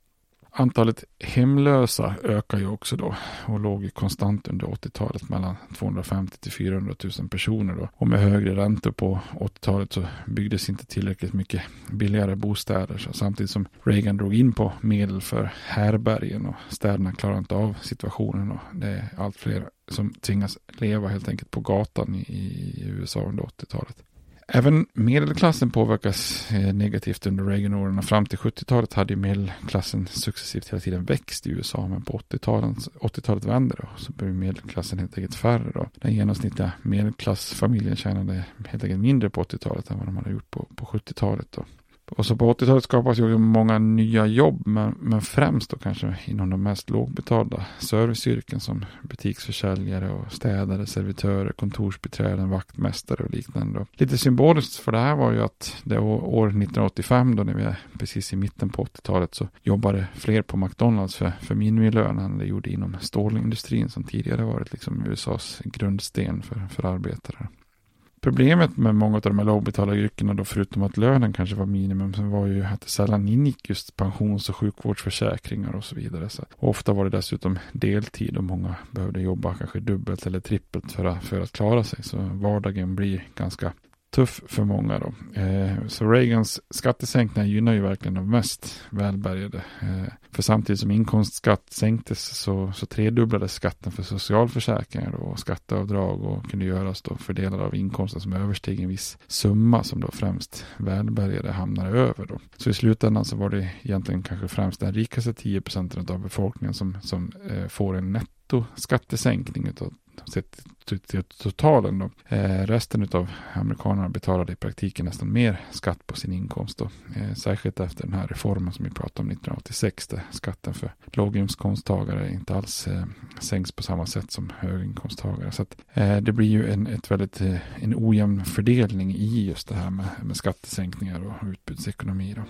Antalet hemlösa ökar ju också då och låg ju konstant under åttiotalet mellan tvåhundrafemtio till fyrahundratusen personer då. Och med högre räntor på åttiotalet så byggdes inte tillräckligt mycket billigare bostäder, så samtidigt som Reagan drog in på medel för härbergen och städerna klarade inte av situationen, och det är allt fler som tvingas leva helt enkelt på gatan i, i U S A under åttiotalet. Även medelklassen påverkas eh, negativt under Reagan-åren. Fram till sjuttiotalet hade ju medelklassen successivt hela tiden växt i U S A, men på åttiotalet, åttiotalet vände då, så blev medelklassen helt enkelt färre då. Den genomsnittliga medelklassfamiljen tjänade helt enkelt mindre på åttiotalet än vad de hade gjort på, på sjuttiotalet då. Och så på åttiotalet skapas ju många nya jobb, men, men främst då kanske inom de mest lågbetalda serviceyrken som butiksförsäljare och städare, servitörer, kontorsbiträden, vaktmästare och liknande då. Lite symboliskt för det här var ju att det år nittonhundraåttiofem, då när vi är precis i mitten på åttiotalet, så jobbade fler på McDonalds för, för minimilön än det gjorde inom stålindustrin som tidigare varit liksom U S A:s grundsten för, för arbetare. Problemet med många av de här lågbetalda yrkena då, förutom att lönen kanske var minimum, så var ju att det sällan ingick just pensions- och sjukvårdsförsäkringar och så vidare. Så ofta var det dessutom deltid och många behövde jobba kanske dubbelt eller trippelt för att, för att klara sig. Så vardagen blir ganska tuff för många då. Eh, så Reagans skattesänkningar gynnar ju verkligen de mest välbärgade. Eh, för samtidigt som inkomstskatt sänktes så, så tredubblades skatten för socialförsäkringar och skatteavdrag och kunde göras då för delar av inkomsten som översteg en viss summa som då främst välbärgade hamnade över då. Så i slutändan så var det egentligen kanske främst den rikaste tio procent av befolkningen som, som eh, får en nettoskattesänkning utav sett till totalen då. Eh, resten av amerikanerna betalade i praktiken nästan mer skatt på sin inkomst då. Eh, särskilt efter den här reformen som vi pratade om nittonhundraåttiosex, där skatten för låginkomsttagare inte alls eh, sänks på samma sätt som höginkomsttagare. Så att, eh, det blir ju en, ett väldigt, eh, en ojämn fördelning i just det här med, med skattesänkningar och utbudsekonomi då.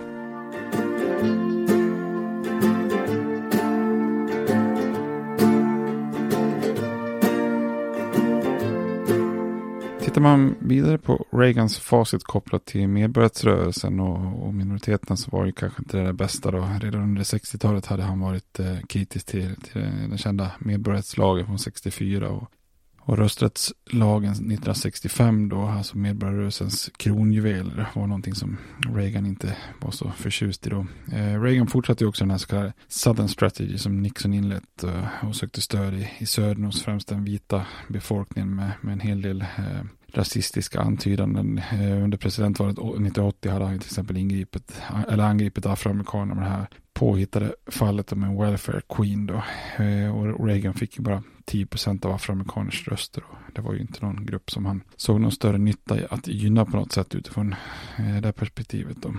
Tittar man vidare på Reagans facit kopplat till medborgarrättsrörelsen och, och minoriteterna, så var det kanske inte det bästa då. Redan under sextiotalet hade han varit eh, kritisk till, till den kända medborgarrättslagen från sextiofyra och, Och rösträttslagen nittonhundrasextiofem då, alltså medborgarrörelsens kronjuveler, var någonting som Reagan inte var så förtjust i då. Eh, Reagan fortsatte ju också den här så kallade Southern Strategy som Nixon inlett eh, och sökte stöd i, i södern hos främst den vita befolkningen med, med en hel del eh, rasistiska antydanden. Eh, under presidentvalet nittonhundraåttio hade han till exempel ingripit, eller angripit afroamerikaner med det här påhittade fallet om en welfare queen då. Eh, och Reagan fick ju bara tio procent av afroamerikaners röster. Och det var ju inte någon grupp som han såg någon större nytta i att gynna på något sätt utifrån eh, det perspektivet då.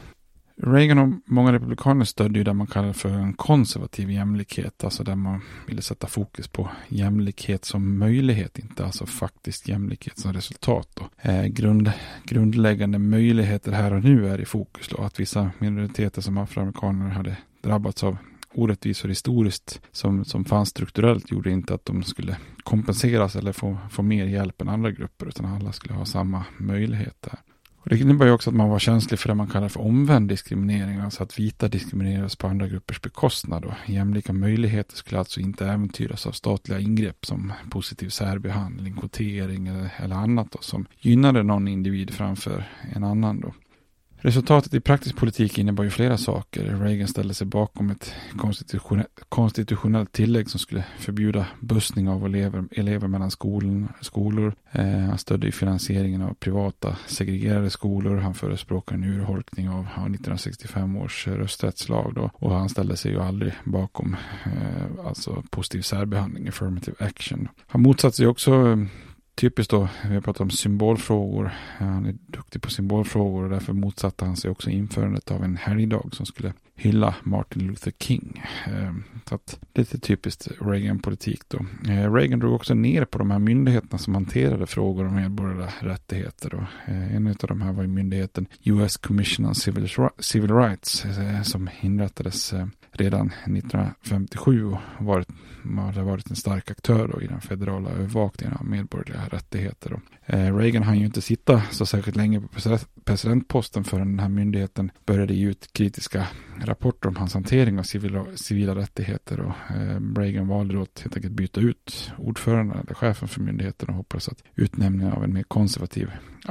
Reagan och många republikaner stödde ju det man kallar för en konservativ jämlikhet, alltså där man ville sätta fokus på jämlikhet som möjlighet, inte alltså faktiskt jämlikhet som resultat då. Eh, grund, grundläggande möjligheter här och nu är i fokus då, att vissa minoriteter som afroamerikaner hade drabbats av orättvisor historiskt som, som fanns strukturellt gjorde inte att de skulle kompenseras eller få, få mer hjälp än andra grupper, utan alla skulle ha samma möjligheter. Och det innebär ju också att man var känslig för det man kallar för omvänd diskriminering, alltså att vita diskrimineras på andra gruppers bekostnad. Och jämlika möjligheter skulle alltså inte äventyras av statliga ingrepp som positiv särbehandling, kvotering eller, eller annat då, som gynnade någon individ framför en annan då. Resultatet i praktisk politik innebar ju flera saker. Reagan ställde sig bakom ett konstitutionellt, konstitutionellt tillägg som skulle förbjuda bussning av elever, elever mellan skolan, skolor. Eh, han stödde finansieringen av privata segregerade skolor. Han förespråkade en urholkning av, av nittonhundrasextiofem års rösträttslag då. Och han ställde sig ju aldrig bakom eh, alltså positiv särbehandling, affirmative action. Han motsatte sig också eh, typiskt då, vi har pratat om symbolfrågor. Han är duktig på symbolfrågor och därför motsatte han sig också införandet av en helgdag som skulle hylla Martin Luther King. Så att lite typiskt Reagan-politik då. Reagan drog också ner på de här myndigheterna som hanterade frågor om medborgerliga rättigheter då. En av de här var ju myndigheten U S Commission on Civil, Civil Rights som inrättades redan nittonhundrafemtiosju och varit, hade varit en stark aktör då i den federala övervakningen av medborgerliga rättigheter då. Reagan hann ju inte sitta så särskilt länge på presidentposten förrän den här myndigheten började ge ut kritiska rapporter om hans hantering av civila, civila rättigheter och eh, Reagan valde då att helt enkelt byta ut ordföranden eller chefen för myndigheten och hoppades att utnämningen av en mer konservativ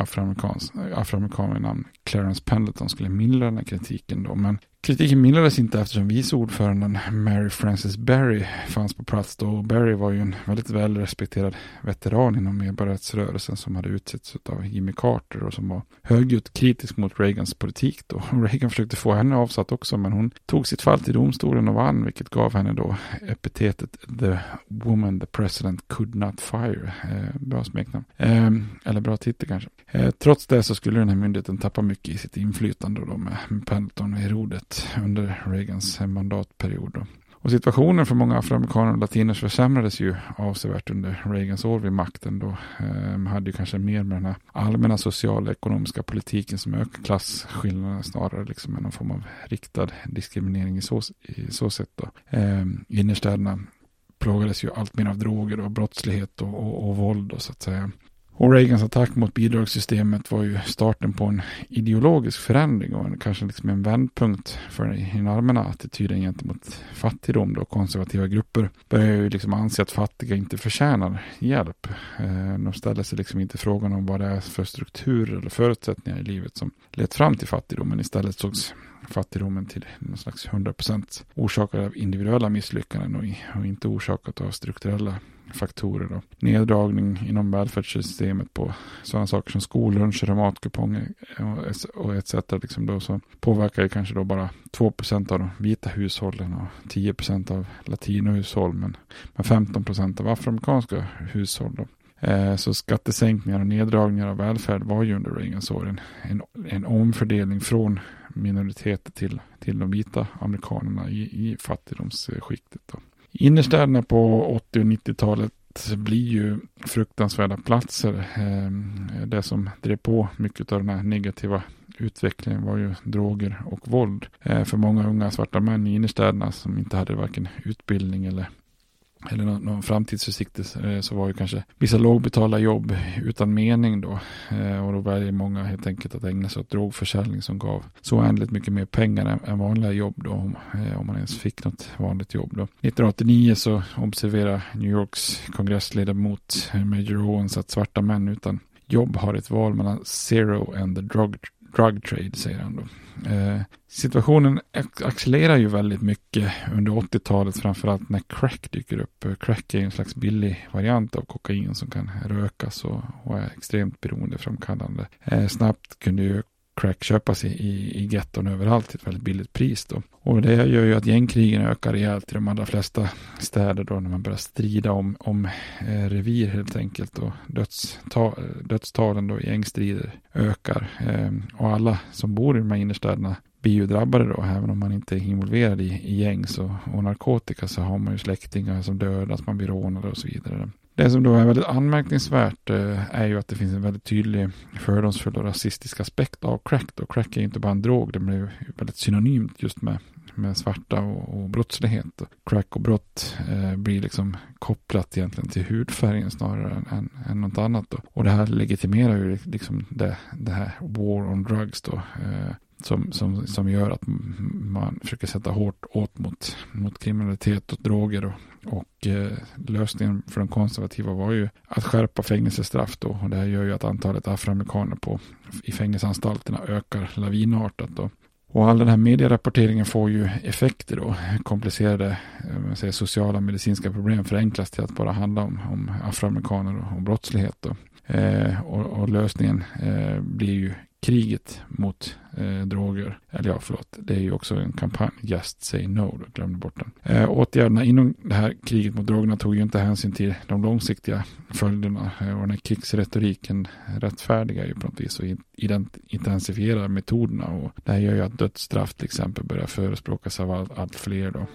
afroamerikan med namn Clarence Pendleton skulle mildra den här kritiken då, men kritiken mildrades inte eftersom vice ordföranden Mary Frances Berry fanns på plats då. Berry var ju en väldigt välrespekterad veteran inom medborgarrättsrörelsen som hade utsetts av Jimmy Carter och som var högljutt kritisk mot Reagans politik då. Reagan försökte få henne avsatt också, men hon tog sitt fall till domstolen och vann, vilket gav henne då epitetet The Woman the President Could Not Fire. Eh, bra smeknamn. Eh, eller bra titel kanske. Eh, trots det så skulle den här myndigheten tappa mycket i sitt inflytande då med Pendleton i rodret under Reagans mandatperiod då. Och situationen för många afroamerikaner och latiners försämrades ju avsevärt under Reagans år vid makten då. Man hade ju kanske mer med den här allmänna sociala och ekonomiska politiken som ökar klasskillnaderna snarare liksom än någon form av riktad diskriminering i så, i så sätt då. Eh, innerstäderna plågades ju allt mer av droger och brottslighet och, och, och våld då, så att säga. Och Reagans attack mot bidragssystemet var ju starten på en ideologisk förändring och en, kanske liksom en vändpunkt för den allmänna attityden gentemot fattigdom då. Konservativa grupper börjar ju liksom anse att fattiga inte förtjänar hjälp. Eh, de ställer sig liksom inte frågan om vad det är för strukturer eller förutsättningar i livet som lett fram till fattigdomen. Istället sågs fattigdomen till någon slags hundra procent orsakad av individuella misslyckanden och, och inte orsakat av strukturella faktorer då. Neddragning inom välfärdssystemet på sådana saker som skolluncher och matkuponger och et cetera liksom då, så påverkar det kanske då bara två procent av de vita hushållen och tio procent av latinohushåll, men, men femton procent av afroamerikanska hushåll då. Eh, så skattesänkningar och neddragningar av välfärd var ju under Reagans år en, en, en omfördelning från minoriteter till, till de vita amerikanerna i, i fattigdomsskiktet då. Innerstäderna på åttio- och nittiotalet blir ju fruktansvärda platser. Det som drev på mycket av den här negativa utvecklingen var ju droger och våld. För många unga svarta män i innerstäderna som inte hade varken utbildning eller eller någon, någon framtidsförsiktig, så var ju kanske vissa lågbetalda jobb utan mening då. Och då väljer många helt enkelt att ägna sig åt drogförsäljning som gav så oändligt mycket mer pengar än, än vanliga jobb då, om, om man ens fick något vanligt jobb då. nittonhundraåttionio så observerar New Yorks kongressledamot Major Owens att svarta män utan jobb har ett val mellan zero and the drug, drug trade, säger han då. Eh, situationen accelererar ju väldigt mycket under åttiotalet, framförallt när crack dyker upp. Crack är en slags billig variant av kokain som kan rökas och, och är extremt beroendeframkallande. Eh, snabbt kunde ju crack köpas i, i, i getton överallt till ett väldigt billigt pris då. Och det gör ju att gängkrigen ökar rejält i de allra flesta städer då, när man börjar strida om, om eh, revir helt enkelt, och dödstal, dödstalen då i gängstrider ökar. Eh, och alla som bor i de här innerstäderna blir ju drabbade då, även om man inte är involverad i, i gäng så, och narkotika, så har man ju släktingar som dödas, man blir rånade och så vidare. Det som då är väldigt anmärkningsvärt eh, är ju att det finns en väldigt tydlig fördomsfull och rasistisk aspekt av crack då. Crack är inte bara en drog, det blir väldigt synonymt just med, med svarta och, och brottslighet. Crack och brott eh, blir liksom kopplat egentligen till hudfärgen snarare än, än, än något annat då. Och det här legitimerar ju liksom det, det här war on drugs då. Eh, Som, som, som gör att man försöker sätta hårt åt mot, mot kriminalitet och droger. Och, och eh, lösningen för de konservativa var ju att skärpa fängelsestraff då. Och det här gör ju att antalet afroamerikaner på, i fängelseanstalterna ökar lavinartat då. Och all den här medierapporteringen får ju effekter då. Komplicerade man säger, sociala och medicinska problem förenklas till att bara handla om, om afroamerikaner och, och brottslighet då. Eh, och, och lösningen eh, blir ju kriget mot eh, droger. Eller ja, förlåt. Det är ju också en kampanj. Just say no. Då glömde bort den. Eh, åtgärderna inom det här kriget mot drogerna tog ju inte hänsyn till de långsiktiga följderna. Eh, och den här krigsretoriken rättfärdigar ju på något vis och ident- intensifierar metoderna. Och det här gör ju att dödsstraff till exempel börjar förespråkas av allt, allt fler då.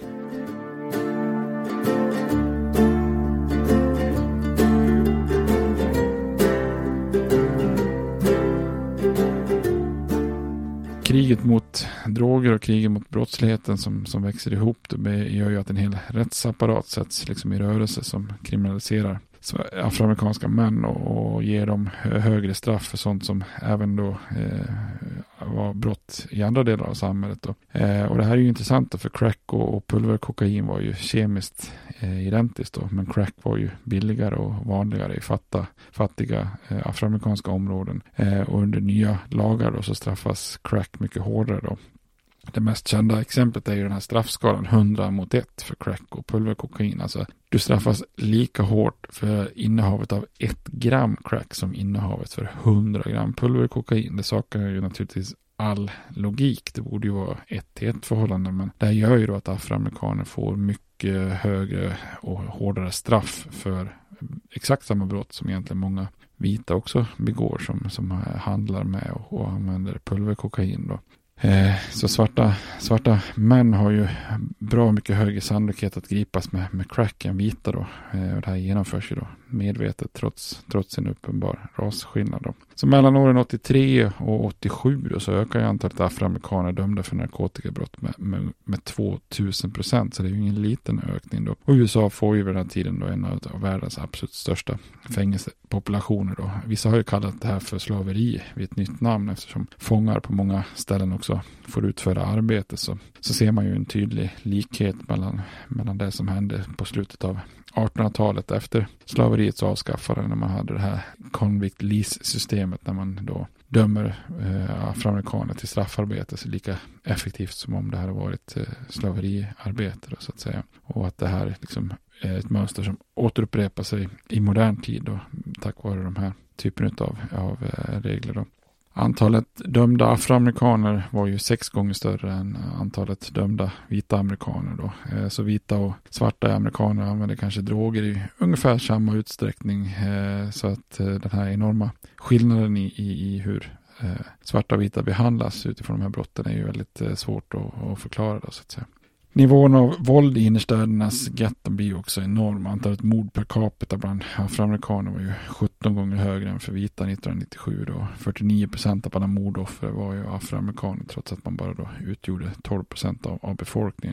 Kriget mot droger och kriget mot brottsligheten som, som växer ihop, det gör ju att en hel rättsapparat sätts liksom i rörelse som kriminaliserar afroamerikanska män och, och ger dem högre straff för sånt som även då eh, var brott i andra delar av samhället då. Eh, och det här är ju intressant då, för crack och, och pulverkokain var ju kemiskt eh, identiskt då, men crack var ju billigare och vanligare i fatta, fattiga eh, afroamerikanska områden. Eh, och under nya lagar då så straffas crack mycket hårdare då. Det mest kända exemplet är ju den här straffskalan hundra mot ett för crack och pulverkokain. Alltså du straffas lika hårt för innehavet av ett gram crack som innehavet för hundra gram pulverkokain. Det saknar ju naturligtvis all logik. Det borde ju vara ett till ett förhållande, men det här gör ju då att afroamerikaner får mycket högre och hårdare straff för exakt samma brott som egentligen många vita också begår som, som handlar med och, och använder pulverkokain då. Eh, så svarta, svarta män har ju bra mycket högre sannolikhet att gripas med, med crack än vita då. Eh, och det här genomförs ju då medvetet trots, trots en uppenbar rasskillnad då. Så mellan åren åttiotre och åttiosju då, så ökar ju antalet afroamerikaner dömda för narkotikabrott med, med, med tvåtusen procent. Så det är ju ingen liten ökning då. Och U S A får ju vid den här tiden då en av världens absolut största fängelsepopulationer då. Vissa har ju kallat det här för slaveri vid ett nytt namn, eftersom fångar på många ställen också får utföra arbete, så, så ser man ju en tydlig likhet mellan, mellan det som hände på slutet av artonhundratalet efter slaveriets avskaffande, när man hade det här convict lease-systemet, när man då dömer eh, afroamerikaner till straffarbete så lika effektivt som om det hade varit eh, slaveriarbete då, så att säga. Och att det här liksom är ett mönster som återupprepar sig i modern tid då, tack vare de här typen av, av eh, regler då. Antalet dömda afroamerikaner var ju sex gånger större än antalet dömda vita amerikaner då. Så vita och svarta amerikaner använder kanske droger i ungefär samma utsträckning. Så att den här enorma skillnaden i, i, i hur svarta och vita behandlas utifrån de här brotten är ju väldigt svårt att, att förklara då, så att säga. Nivån av våld i innerstädernas getton blir också enorm. Antalet mord per capita bland afroamerikaner var ju sjutton gånger högre än för vita nittonhundranittiosju då. fyrtionio procent av alla mordoffer var ju afroamerikaner, trots att man bara då utgjorde tolv procent av, av befolkningen då.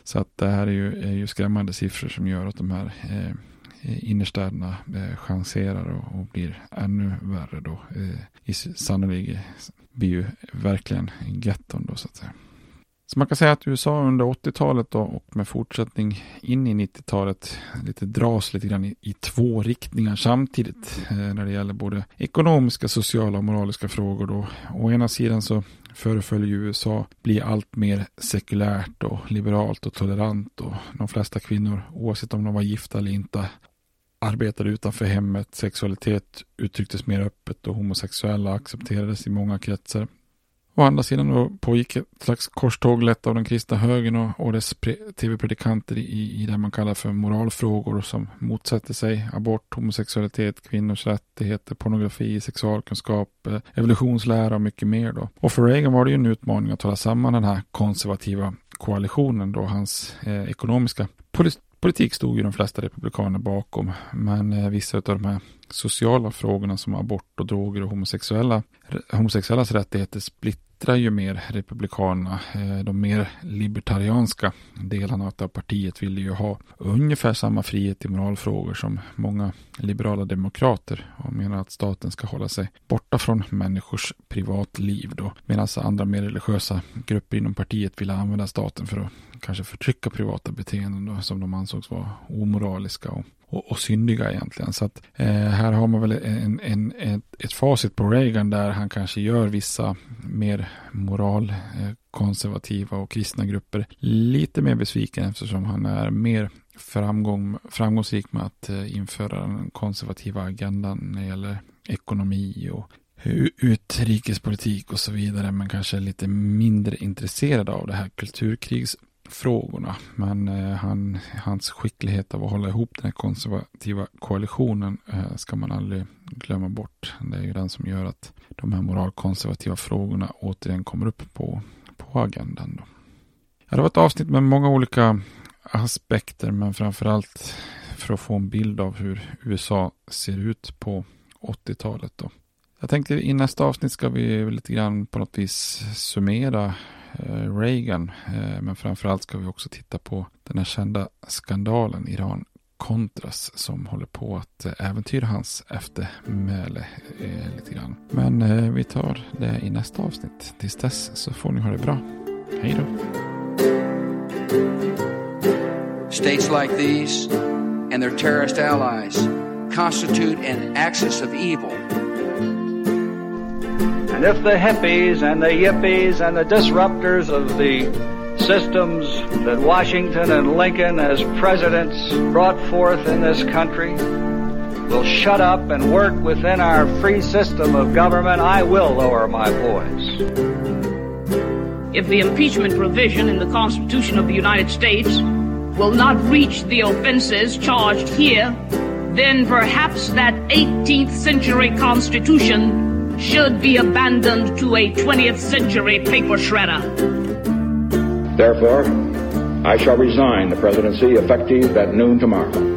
Så att det här är ju, är ju skrämmande siffror som gör att de här eh, innerstäderna eh, chanserar och, och blir ännu värre då. Eh, i, sannolikt blir ju verkligen getton då så att säga. Så man kan säga att U S A under åttiotalet då, och med fortsättning in i nittiotalet lite dras lite grann i, i två riktningar samtidigt eh, när det gäller både ekonomiska, sociala och moraliska frågor då. Å ena sidan så föreföljer U S A bli allt mer sekulärt och liberalt och tolerant och de flesta kvinnor, oavsett om de var gifta eller inte, arbetade utanför hemmet, sexualitet uttrycktes mer öppet och homosexuella accepterades i många kretsar. Å andra sidan då pågick ett slags korståg lett av den kristna högern och, och dess pre- tv-predikanter i, i det man kallar för moralfrågor som motsätter sig abort, homosexualitet, kvinnors rättigheter, pornografi, sexualkunskap, eh, evolutionslära och mycket mer då. Och för Reagan var det ju en utmaning att hålla samman den här konservativa koalitionen då. Hans eh, ekonomiska politik Politik stod ju de flesta republikaner bakom, men eh, vissa av de här sociala frågorna som abort och droger och homosexuella, homosexuellas rättigheter splittrar ju mer republikanerna. Eh, de mer libertarianska delarna av partiet ville ju ha ungefär samma frihet i moralfrågor som många liberala demokrater och menar att staten ska hålla sig borta från människors privatliv då, medan andra mer religiösa grupper inom partiet ville använda staten för att kanske förtrycka privata beteenden då, som de ansågs vara omoraliska och, och, och syndiga egentligen. Så att eh, här har man väl en, en, ett, ett facit på Reagan där han kanske gör vissa mer moralkonservativa eh, och kristna grupper lite mer besviken eftersom han är mer framgång, framgångsrik med att eh, införa den konservativa agendan när det gäller ekonomi och utrikespolitik och så vidare, men kanske lite mindre intresserad av det här kulturkrigsfrågorna. Men eh, han, hans skicklighet av att hålla ihop den här konservativa koalitionen eh, ska man aldrig glömma bort. Det är ju den som gör att de här moralkonservativa frågorna återigen kommer upp på, på agendan då. Ja, det var ett avsnitt med många olika aspekter, men framförallt för att få en bild av hur U S A ser ut på åttiotalet då. Jag tänkte i nästa avsnitt ska vi lite grann på något vis summera eh, Reagan. Eh, men framförallt ska vi också titta på den här kända skandalen Iran-Contras som håller på att eh, äventyra hans eftermäle eh, lite grann. Men eh, vi tar det i nästa avsnitt. Tills dess så får ni ha det bra. Hej då! States like these and their terrorist allies constitute an axis of evil. And if the hippies and the yippies and the disruptors of the systems that Washington and Lincoln as presidents brought forth in this country will shut up and work within our free system of government, I will lower my voice. If the impeachment provision in the Constitution of the United States will not reach the offenses charged here, then perhaps that eighteenth century Constitution should be abandoned to a twentieth century paper shredder. Therefore, I shall resign the presidency effective at noon tomorrow.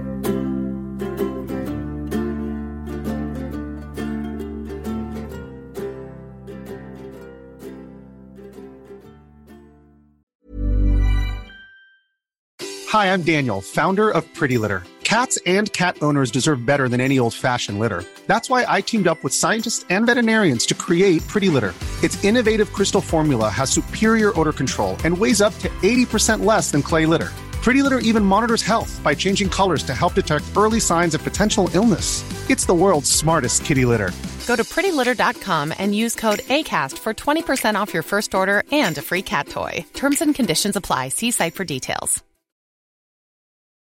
Hi, I'm Daniel, founder of Pretty Litter. Cats and cat owners deserve better than any old-fashioned litter. That's why I teamed up with scientists and veterinarians to create Pretty Litter. Its innovative crystal formula has superior odor control and weighs up to eighty percent less than clay litter. Pretty Litter even monitors health by changing colors to help detect early signs of potential illness. It's the world's smartest kitty litter. Go to pretty litter dot com and use code ACAST for twenty percent off your first order and a free cat toy. Terms and conditions apply. See site for details.